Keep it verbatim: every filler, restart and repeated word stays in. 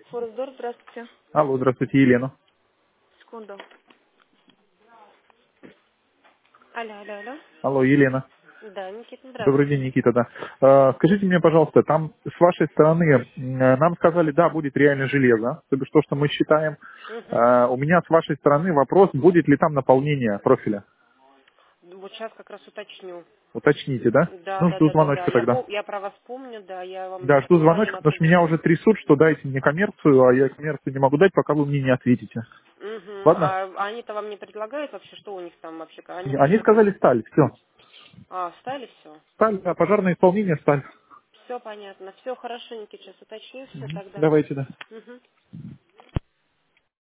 Форсдор, здравствуйте. Алло, здравствуйте, Елена. Секунду. Алло, алло, алло. Алло, Елена. Да, Никита, Добрый день, здравствуйте. Никита, да. Э, Скажите мне, пожалуйста, там с вашей стороны м, э, нам сказали, да, будет реально железо, то бишь то, что мы считаем. Угу. Э, У меня с вашей стороны вопрос, будет ли там наполнение профиля. Вот сейчас как раз уточню. Уточните, да? Да, Ну, да, жду да, да, да. звоночка Я, тогда. пом- я про вас помню, да, я вам Да, жду звоню звоночка, на потому что том же меня уже номере. трясут, что дайте мне коммерцию, а я коммерцию не могу дать, пока вы мне не ответите. Угу. Ладно? А они-то вам не предлагают вообще, что у них там вообще? Они Они тоже там... сказали сталь, все. А, встали все? Сталь, да, пожарное исполнение, сталь. Все понятно. Все хорошо, Никита, сейчас уточню все Мгм. тогда. Давайте, да. Угу.